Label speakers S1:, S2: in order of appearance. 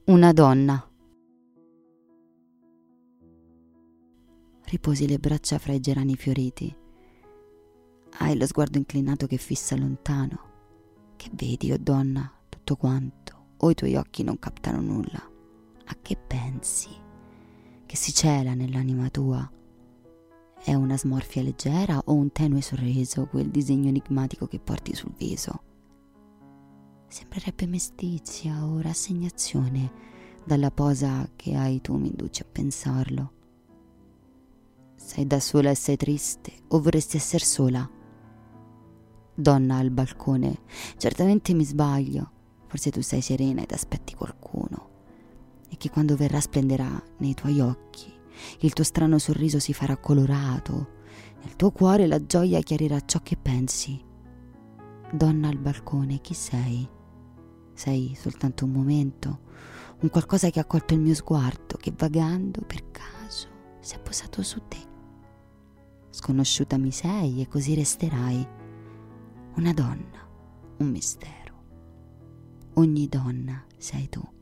S1: Una donna. Riposi le braccia fra i gerani fioriti. Hai lo sguardo inclinato che fissa lontano. Che vedi, oh donna, tutto quanto? O i tuoi occhi non captano nulla? A che pensi? Che si cela nell'anima tua? È una smorfia leggera o un tenue sorriso, quel disegno enigmatico che porti sul viso? Sembrerebbe mestizia o rassegnazione. Dalla posa che hai tu mi induci a pensarlo. Sei da sola e sei triste, o vorresti essere sola? Donna al balcone, certamente mi sbaglio. Forse tu sei serena ed aspetti qualcuno, e che quando verrà splenderà nei tuoi occhi. Il tuo strano sorriso si farà colorato. Nel tuo cuore la gioia chiarirà ciò che pensi. Donna al balcone, chi sei? Sei soltanto un momento, un qualcosa che ha colto il mio sguardo, che vagando per caso si è posato su te. Sconosciuta mi sei e così resterai. Una donna, un mistero. Ogni donna sei tu.